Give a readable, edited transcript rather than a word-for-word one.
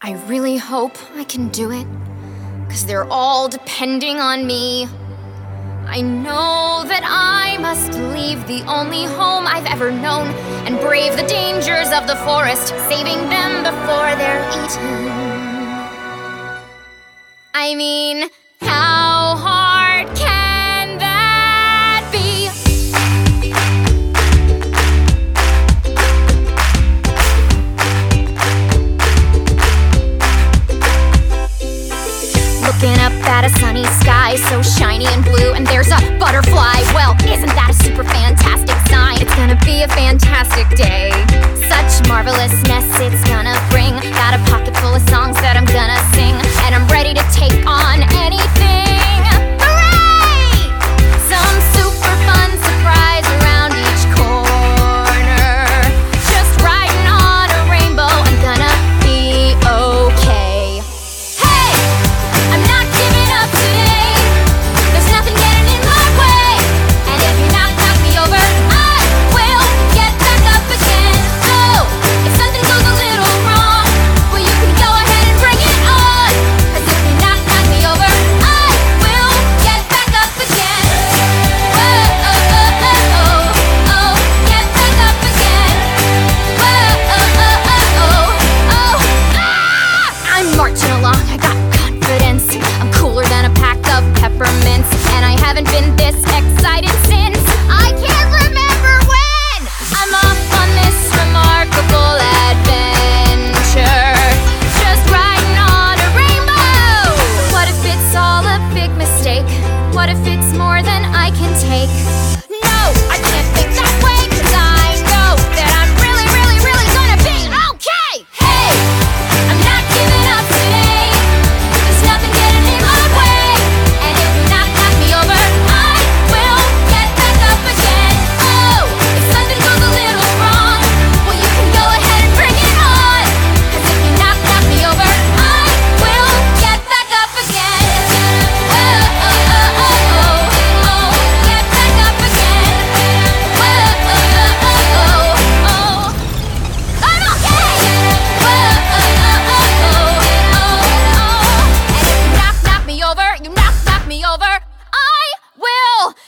I really hope I can do it, 'cause they're all depending on me. I know that I must leave the only home I've ever known and brave the dangers of the forest, saving them before they're eaten. I mean, how hard can that be? Looking up at a sunny sky so shiny and blue, and there's a butterfly. Well, isn't that a super fantastic sign? It's gonna be a fantastic day. Such marvelousness it's gonna bring. Got a pocket full of songs that I'm gonna sing, and I'm ready to take on anything. Hooray! Some super fun surprise around each corner. Just riding on a rainbow, I'm gonna be okay. Hey! I'm not giving up today. There's nothing getting in my way. And if you knock me over, I will get back up again. Oh, if something goes a little wrong, well, you can go ahead and bring it on. 'Cause if you knock me over, I will get back up again. Whoa, oh, oh, oh, oh, oh, get back up again. Whoa, oh, oh, oh, oh, oh, ah! I'm marching along, I got confidence. I'm cooler than a pack of peppermints, and I haven't been this excited since I can't remember when. I'm off on this remarkable adventure, just riding on a rainbow. What if it's all a big mistake? What if it's more than I can take? No, I can't think that way, 'cause I know that I'm really, really, really gonna be okay. Hey, I'm not giving up today. There's nothing getting in my way. And if you knock me over, I will get back up again. Oh, if something goes a little wrong, well, you can go ahead and bring it on. 'Cause if you knock me over, I will get back up again. Oh, oh, oh, oh, oh, oh, get back up again. Oh, oh, oh, oh, oh, oh, I'm okay. Oh, oh, oh, oh, oh, oh, oh. And if you knock me over, I will